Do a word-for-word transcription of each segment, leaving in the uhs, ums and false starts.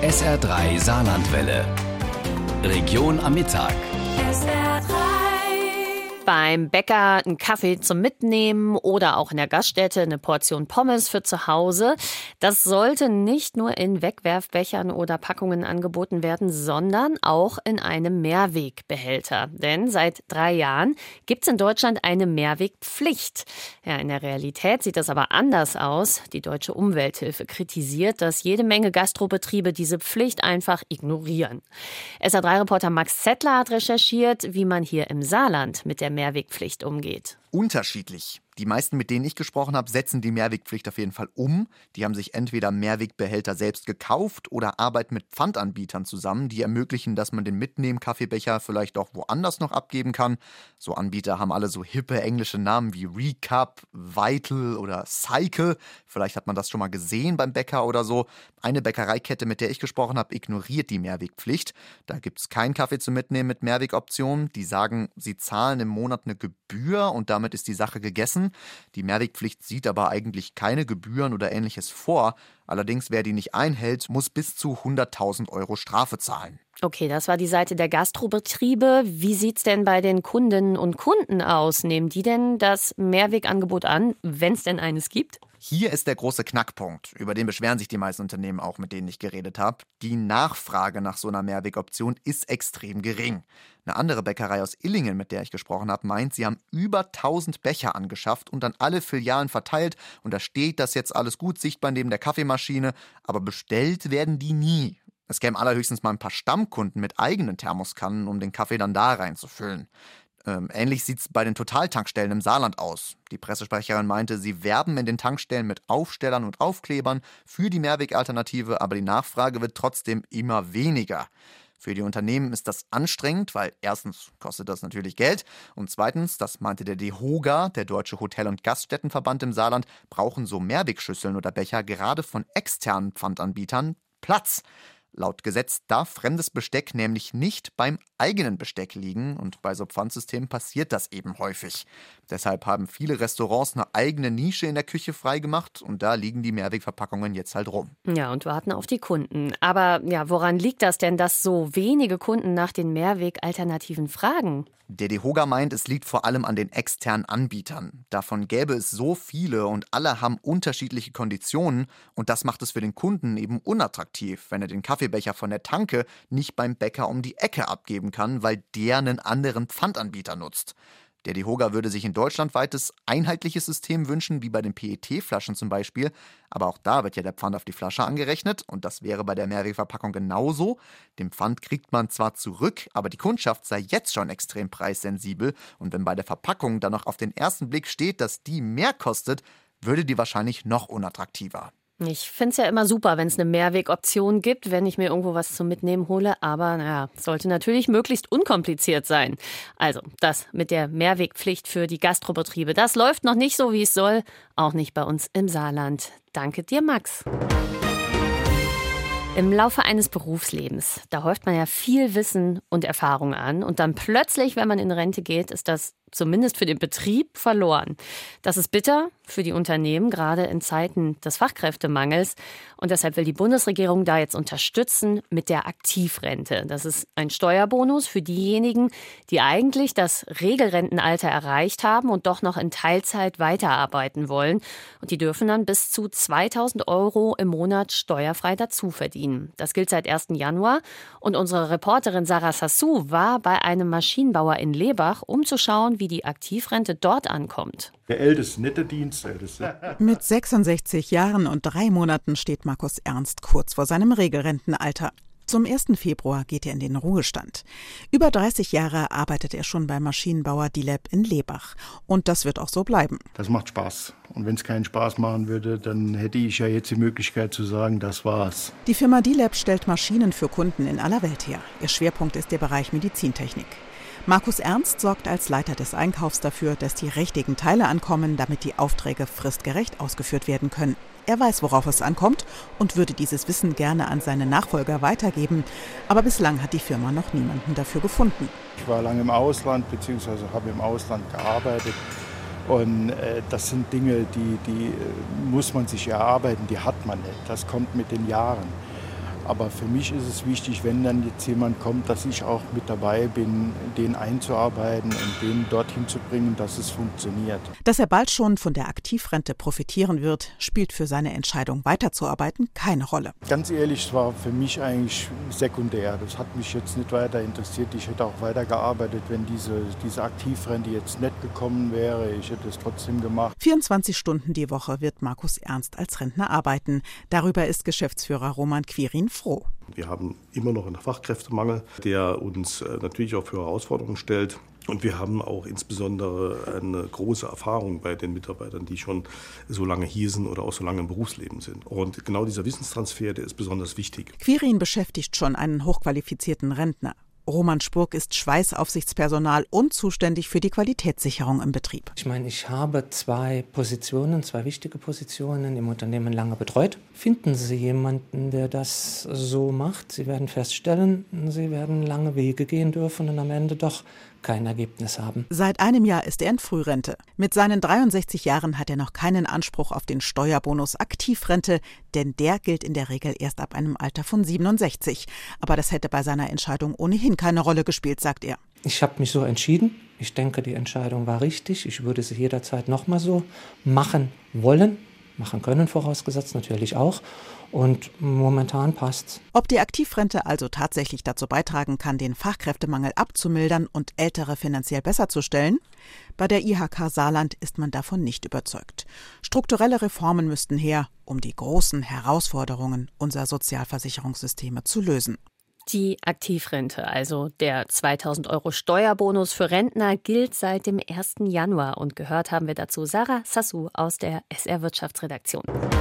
S R drei Saarlandwelle. Region am Mittag. S R drei. Beim Bäcker einen Kaffee zum Mitnehmen oder auch in der Gaststätte eine Portion Pommes für zu Hause. Das sollte nicht nur in Wegwerfbechern oder Packungen angeboten werden, sondern auch in einem Mehrwegbehälter. Denn seit drei Jahren gibt es in Deutschland eine Mehrwegpflicht. Ja, in der Realität sieht das aber anders aus. Die Deutsche Umwelthilfe kritisiert, dass jede Menge Gastrobetriebe diese Pflicht einfach ignorieren. S R drei Reporter Max Zettler hat recherchiert, wie man hier im Saarland mit der Mehrwegpflicht umgeht. Unterschiedlich. Die meisten, mit denen ich gesprochen habe, setzen die Mehrwegpflicht auf jeden Fall um. Die haben sich entweder Mehrwegbehälter selbst gekauft oder arbeiten mit Pfandanbietern zusammen, die ermöglichen, dass man den Mitnehmen-Kaffeebecher vielleicht auch woanders noch abgeben kann. So Anbieter haben alle so hippe englische Namen wie Recap, Vital oder Cycle. Vielleicht hat man das schon mal gesehen beim Bäcker oder so. Eine Bäckereikette, mit der ich gesprochen habe, ignoriert die Mehrwegpflicht. Da gibt es keinen Kaffee zu mitnehmen mit Mehrwegoptionen. Die sagen, sie zahlen im Monat eine Gebühr und damit ist die Sache gegessen. Die Mehrwegpflicht sieht aber eigentlich keine Gebühren oder Ähnliches vor. Allerdings, wer die nicht einhält, muss bis zu hunderttausend Euro Strafe zahlen. Okay, das war die Seite der Gastrobetriebe. Wie sieht's denn bei den Kundinnen und Kunden aus? Nehmen die denn das Mehrwegangebot an, wenn es denn eines gibt? Hier ist der große Knackpunkt. Über den beschweren sich die meisten Unternehmen auch, mit denen ich geredet habe. Die Nachfrage nach so einer Mehrwegoption ist extrem gering. Eine andere Bäckerei aus Illingen, mit der ich gesprochen habe, meint, sie haben über tausend Becher angeschafft und an alle Filialen verteilt. Und da steht das jetzt alles gut sichtbar neben der Kaffeemaschine. Aber bestellt werden die nie. Es kämen allerhöchstens mal ein paar Stammkunden mit eigenen Thermoskannen, um den Kaffee dann da reinzufüllen. Ähm, ähnlich sieht es bei den Totaltankstellen im Saarland aus. Die Pressesprecherin meinte, sie werben in den Tankstellen mit Aufstellern und Aufklebern für die Mehrwegalternative, aber die Nachfrage wird trotzdem immer weniger. Für die Unternehmen ist das anstrengend, weil erstens kostet das natürlich Geld und zweitens, das meinte der DEHOGA, der Deutsche Hotel- und Gaststättenverband im Saarland, brauchen so Mehrwegschüsseln oder Becher gerade von externen Pfandanbietern Platz. Laut Gesetz darf fremdes Besteck nämlich nicht beim eigenen Besteck liegen und bei so Pfandsystemen passiert das eben häufig. Deshalb haben viele Restaurants eine eigene Nische in der Küche freigemacht und da liegen die Mehrwegverpackungen jetzt halt rum. Ja, und warten auf die Kunden. Aber ja, woran liegt das denn, dass so wenige Kunden nach den Mehrwegalternativen fragen? Der DEHOGA meint, es liegt vor allem an den externen Anbietern. Davon gäbe es so viele und alle haben unterschiedliche Konditionen und das macht es für den Kunden eben unattraktiv, wenn er den Kaffeebecher von der Tanke nicht beim Bäcker um die Ecke abgeben kann, weil der einen anderen Pfandanbieter nutzt. Der DEHOGA würde sich ein deutschlandweites einheitliches System wünschen, wie bei den P E T-Flaschen zum Beispiel. Aber auch da wird ja der Pfand auf die Flasche angerechnet und das wäre bei der Mehrwegverpackung genauso. Den Pfand kriegt man zwar zurück, aber die Kundschaft sei jetzt schon extrem preissensibel. Und wenn bei der Verpackung dann noch auf den ersten Blick steht, dass die mehr kostet, würde die wahrscheinlich noch unattraktiver. Ich finde es ja immer super, wenn es eine Mehrwegoption gibt, wenn ich mir irgendwo was zum Mitnehmen hole. Aber naja, sollte natürlich möglichst unkompliziert sein. Also das mit der Mehrwegpflicht für die Gastrobetriebe, das läuft noch nicht so, wie es soll. Auch nicht bei uns im Saarland. Danke dir, Max. Im Laufe eines Berufslebens, da häuft man ja viel Wissen und Erfahrung an. Und dann plötzlich, wenn man in Rente geht, ist das zumindest für den Betrieb verloren. Das ist bitter für die Unternehmen, gerade in Zeiten des Fachkräftemangels. Und deshalb will die Bundesregierung da jetzt unterstützen mit der Aktivrente. Das ist ein Steuerbonus für diejenigen, die eigentlich das Regelrentenalter erreicht haben und doch noch in Teilzeit weiterarbeiten wollen. Und die dürfen dann bis zu zweitausend Euro im Monat steuerfrei dazu verdienen. Das gilt seit ersten Januar. Und unsere Reporterin Sarah Sassou war bei einem Maschinenbauer in Lebach, um zu schauen, wie die Aktivrente dort ankommt. Der Älteste, nicht der Dienstälteste. Mit sechsundsechzig Jahren und drei Monaten steht Markus Ernst kurz vor seinem Regelrentenalter. Zum ersten Februar geht er in den Ruhestand. Über dreißig Jahre arbeitet er schon beim Maschinenbauer Dilep in Lebach. Und das wird auch so bleiben. Das macht Spaß. Und wenn es keinen Spaß machen würde, dann hätte ich ja jetzt die Möglichkeit zu sagen, das war's. Die Firma Dilep stellt Maschinen für Kunden in aller Welt her. Ihr Schwerpunkt ist der Bereich Medizintechnik. Markus Ernst sorgt als Leiter des Einkaufs dafür, dass die richtigen Teile ankommen, damit die Aufträge fristgerecht ausgeführt werden können. Er weiß, worauf es ankommt und würde dieses Wissen gerne an seine Nachfolger weitergeben. Aber bislang hat die Firma noch niemanden dafür gefunden. Ich war lange im Ausland, beziehungsweise habe im Ausland gearbeitet. Und äh, das sind Dinge, die, die äh, muss man sich erarbeiten, die hat man nicht. Das kommt mit den Jahren. Aber für mich ist es wichtig, wenn dann jetzt jemand kommt, dass ich auch mit dabei bin, den einzuarbeiten und den dorthin zu bringen, dass es funktioniert. Dass er bald schon von der Aktivrente profitieren wird, spielt für seine Entscheidung weiterzuarbeiten keine Rolle. Ganz ehrlich, es war für mich eigentlich sekundär. Das hat mich jetzt nicht weiter interessiert. Ich hätte auch weitergearbeitet, wenn diese, diese Aktivrente jetzt nicht gekommen wäre. Ich hätte es trotzdem gemacht. vierundzwanzig Stunden die Woche wird Markus Ernst als Rentner arbeiten. Darüber ist Geschäftsführer Roman Quirin froh. Wir haben immer noch einen Fachkräftemangel, der uns natürlich auch für Herausforderungen stellt. Und wir haben auch insbesondere eine große Erfahrung bei den Mitarbeitern, die schon so lange hier sind oder auch so lange im Berufsleben sind. Und genau dieser Wissenstransfer, der ist besonders wichtig. Quirin beschäftigt schon einen hochqualifizierten Rentner. Roman Spurk ist Schweißaufsichtspersonal und zuständig für die Qualitätssicherung im Betrieb. Ich meine, ich habe zwei Positionen, zwei wichtige Positionen im Unternehmen lange betreut. Finden Sie jemanden, der das so macht? Sie werden feststellen, Sie werden lange Wege gehen dürfen und am Ende doch kein Ergebnis haben. Seit einem Jahr ist er in Frührente. Mit seinen dreiundsechzig Jahren hat er noch keinen Anspruch auf den Steuerbonus Aktivrente, denn der gilt in der Regel erst ab einem Alter von siebenundsechzig. Aber das hätte bei seiner Entscheidung ohnehin keine Rolle gespielt, sagt er. Ich habe mich so entschieden. Ich denke, die Entscheidung war richtig. Ich würde sie jederzeit nochmal so machen wollen. Machen können, vorausgesetzt natürlich auch. Und momentan passt's. Ob die Aktivrente also tatsächlich dazu beitragen kann, den Fachkräftemangel abzumildern und Ältere finanziell besser zu stellen? Bei der I H K Saarland ist man davon nicht überzeugt. Strukturelle Reformen müssten her, um die großen Herausforderungen unserer Sozialversicherungssysteme zu lösen. Die Aktivrente, also der zweitausend Euro Steuerbonus für Rentner, gilt seit dem ersten Januar. Und gehört haben wir dazu Sarah Sassou aus der S R Wirtschaftsredaktion.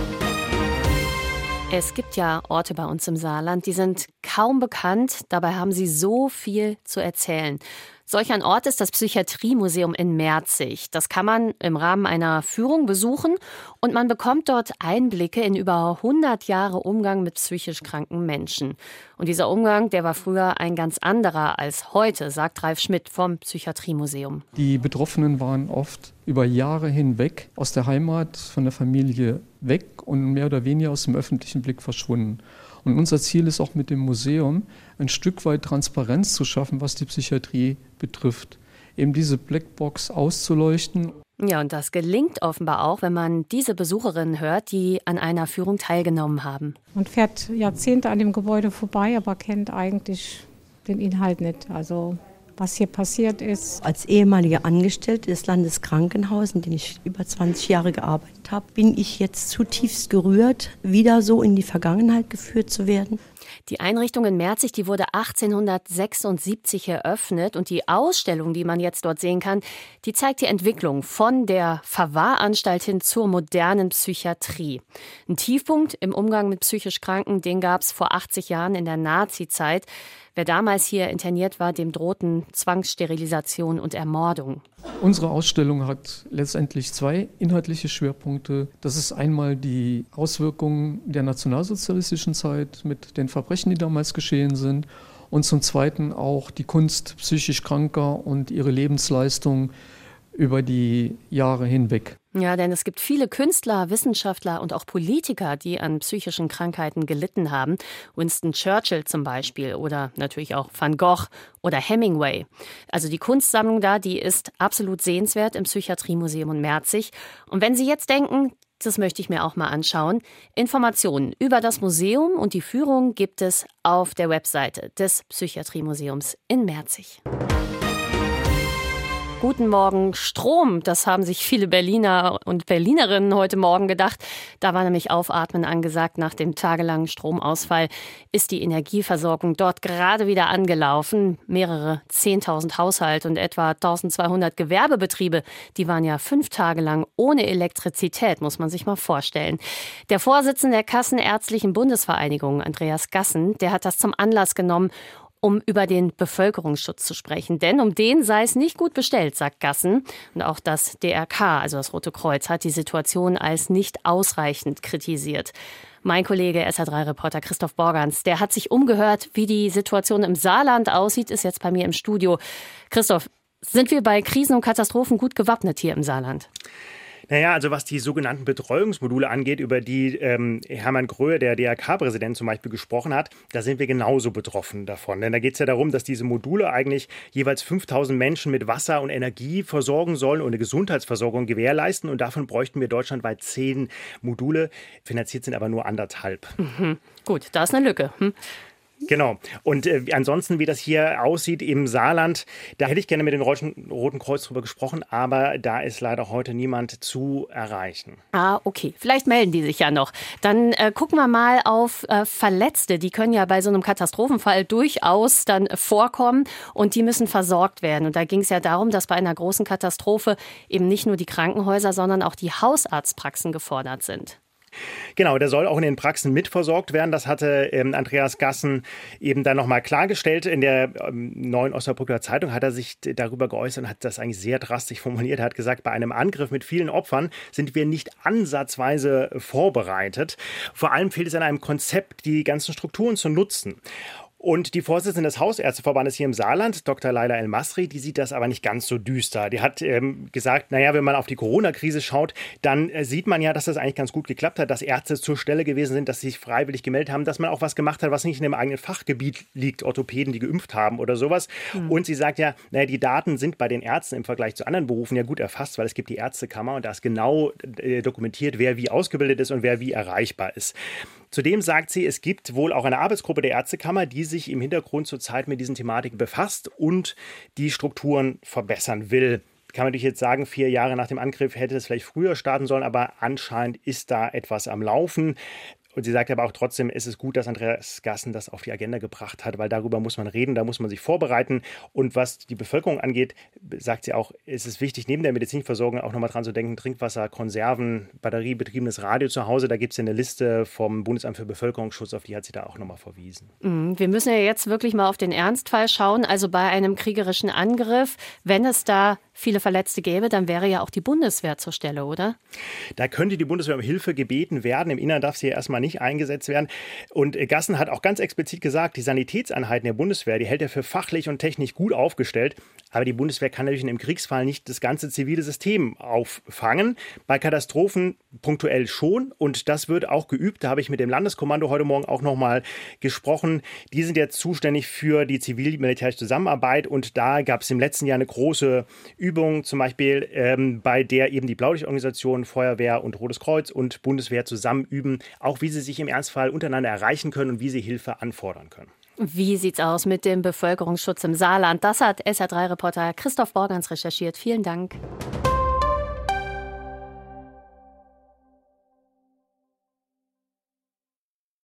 Es gibt ja Orte bei uns im Saarland, die sind kaum bekannt, dabei haben sie so viel zu erzählen. Solch ein Ort ist das Psychiatriemuseum in Merzig. Das kann man im Rahmen einer Führung besuchen und man bekommt dort Einblicke in über hundert Jahre Umgang mit psychisch kranken Menschen. Und dieser Umgang, der war früher ein ganz anderer als heute, sagt Ralf Schmidt vom Psychiatriemuseum. Die Betroffenen waren oft über Jahre hinweg aus der Heimat, von der Familie weg und mehr oder weniger aus dem öffentlichen Blick verschwunden. Und unser Ziel ist auch mit dem Museum, ein Stück weit Transparenz zu schaffen, was die Psychiatrie betrifft. Eben diese Blackbox auszuleuchten. Ja, und das gelingt offenbar auch, wenn man diese Besucherinnen hört, die an einer Führung teilgenommen haben. Man fährt Jahrzehnte an dem Gebäude vorbei, aber kennt eigentlich den Inhalt nicht. Also was hier passiert ist. Als ehemalige Angestellte des Landeskrankenhauses, in dem ich über zwanzig Jahre gearbeitet habe, bin ich jetzt zutiefst gerührt, wieder so in die Vergangenheit geführt zu werden. Die Einrichtung in Merzig, die wurde achtzehnhundertsechsundsiebzig eröffnet und die Ausstellung, die man jetzt dort sehen kann, die zeigt die Entwicklung von der Verwahranstalt hin zur modernen Psychiatrie. Ein Tiefpunkt im Umgang mit psychisch Kranken, den gab es vor achtzig Jahren in der Nazi-Zeit. Wer damals hier interniert war, dem drohten Zwangssterilisation und Ermordung. Unsere Ausstellung hat letztendlich zwei inhaltliche Schwerpunkte. Das ist einmal die Auswirkungen der nationalsozialistischen Zeit mit den Verbrechen, die damals geschehen sind. Und zum Zweiten auch die Kunst psychisch Kranker und ihre Lebensleistung über die Jahre hinweg. Ja, denn es gibt viele Künstler, Wissenschaftler und auch Politiker, die an psychischen Krankheiten gelitten haben. Winston Churchill zum Beispiel oder natürlich auch Van Gogh oder Hemingway. Also die Kunstsammlung da, die ist absolut sehenswert im Psychiatriemuseum in Merzig. Und wenn Sie jetzt denken, das möchte ich mir auch mal anschauen, Informationen über das Museum und die Führung gibt es auf der Webseite des Psychiatriemuseums in Merzig. Guten Morgen, Strom. Das haben sich viele Berliner und Berlinerinnen heute Morgen gedacht. Da war nämlich Aufatmen angesagt. Nach dem tagelangen Stromausfall ist die Energieversorgung dort gerade wieder angelaufen. Mehrere zehntausend Haushalte und etwa eintausendzweihundert Gewerbebetriebe, die waren ja fünf Tage lang ohne Elektrizität, muss man sich mal vorstellen. Der Vorsitzende der Kassenärztlichen Bundesvereinigung, Andreas Gassen, der hat das zum Anlass genommen, um über den Bevölkerungsschutz zu sprechen. Denn um den sei es nicht gut bestellt, sagt Gassen. Und auch das D R K, also das Rote Kreuz, hat die Situation als nicht ausreichend kritisiert. Mein Kollege S R drei Reporter Christoph Borgans, der hat sich umgehört, wie die Situation im Saarland aussieht, ist jetzt bei mir im Studio. Christoph, sind wir bei Krisen und Katastrophen gut gewappnet hier im Saarland? Naja, also was die sogenannten Betreuungsmodule angeht, über die ähm, Hermann Gröhe, der D R K-Präsident zum Beispiel, gesprochen hat, da sind wir genauso betroffen davon. Denn da geht es ja darum, dass diese Module eigentlich jeweils fünftausend Menschen mit Wasser und Energie versorgen sollen und eine Gesundheitsversorgung gewährleisten. Und davon bräuchten wir deutschlandweit zehn Module. Finanziert sind aber nur anderthalb. Mhm. Gut, da ist eine Lücke. Hm? Genau. Und äh, ansonsten, wie das hier aussieht im Saarland, da hätte ich gerne mit dem Roten Kreuz drüber gesprochen, aber da ist leider heute niemand zu erreichen. Ah, okay. Vielleicht melden die sich ja noch. Dann äh, gucken wir mal auf äh, Verletzte. Die können ja bei so einem Katastrophenfall durchaus dann vorkommen und die müssen versorgt werden. Und da ging es ja darum, dass bei einer großen Katastrophe eben nicht nur die Krankenhäuser, sondern auch die Hausarztpraxen gefordert sind. Genau, der soll auch in den Praxen mitversorgt werden. Das hatte ähm, Andreas Gassen eben dann nochmal klargestellt. In der ähm, Neuen Osnabrücker Zeitung hat er sich darüber geäußert und hat das eigentlich sehr drastisch formuliert. Er hat gesagt, bei einem Angriff mit vielen Opfern sind wir nicht ansatzweise vorbereitet. Vor allem fehlt es an einem Konzept, die ganzen Strukturen zu nutzen. Und die Vorsitzende des Hausärzteverbandes hier im Saarland, Doktor Laila El-Masri, die sieht das aber nicht ganz so düster. Die hat ähm, gesagt, naja, wenn man auf die Corona-Krise schaut, dann äh, sieht man ja, dass das eigentlich ganz gut geklappt hat, dass Ärzte zur Stelle gewesen sind, dass sie sich freiwillig gemeldet haben, dass man auch was gemacht hat, was nicht in dem eigenen Fachgebiet liegt, Orthopäden, die geimpft haben oder sowas. Mhm. Und sie sagt ja, naja, die Daten sind bei den Ärzten im Vergleich zu anderen Berufen ja gut erfasst, weil es gibt die Ärztekammer und da ist genau äh, dokumentiert, wer wie ausgebildet ist und wer wie erreichbar ist. Zudem sagt sie, es gibt wohl auch eine Arbeitsgruppe der Ärztekammer, die sich im Hintergrund zurzeit mit diesen Thematiken befasst und die Strukturen verbessern will. Kann man natürlich jetzt sagen, vier Jahre nach dem Angriff hätte es vielleicht früher starten sollen, aber anscheinend ist da etwas am Laufen. Und sie sagt aber auch trotzdem, es ist gut, dass Andreas Gassen das auf die Agenda gebracht hat, weil darüber muss man reden, da muss man sich vorbereiten. Und was die Bevölkerung angeht, sagt sie auch, es ist wichtig, neben der Medizinversorgung auch nochmal dran zu denken, Trinkwasser, Konserven, batteriebetriebenes Radio zu Hause. Da gibt es ja eine Liste vom Bundesamt für Bevölkerungsschutz, auf die hat sie da auch nochmal verwiesen. Wir müssen ja jetzt wirklich mal auf den Ernstfall schauen. Also bei einem kriegerischen Angriff, wenn es da viele Verletzte gäbe, dann wäre ja auch die Bundeswehr zur Stelle, oder? Da könnte die Bundeswehr um Hilfe gebeten werden. Im Innern darf sie ja erstmal nicht eingesetzt werden. Und Gassen hat auch ganz explizit gesagt, die Sanitätseinheiten der Bundeswehr, die hält er für fachlich und technisch gut aufgestellt. Aber die Bundeswehr kann natürlich im Kriegsfall nicht das ganze zivile System auffangen. Bei Katastrophen punktuell schon. Und das wird auch geübt. Da habe ich mit dem Landeskommando heute Morgen auch nochmal gesprochen. Die sind jetzt zuständig für die zivil-militärische Zusammenarbeit. Und da gab es im letzten Jahr eine große Übung, zum Beispiel ähm, bei der eben die Blaulichtorganisationen, Feuerwehr und Rotes Kreuz und Bundeswehr zusammen üben, auch wie sie sich im Ernstfall untereinander erreichen können und wie sie Hilfe anfordern können. Wie sieht's aus mit dem Bevölkerungsschutz im Saarland? Das hat S R drei Reporter Christoph Borgans recherchiert. Vielen Dank.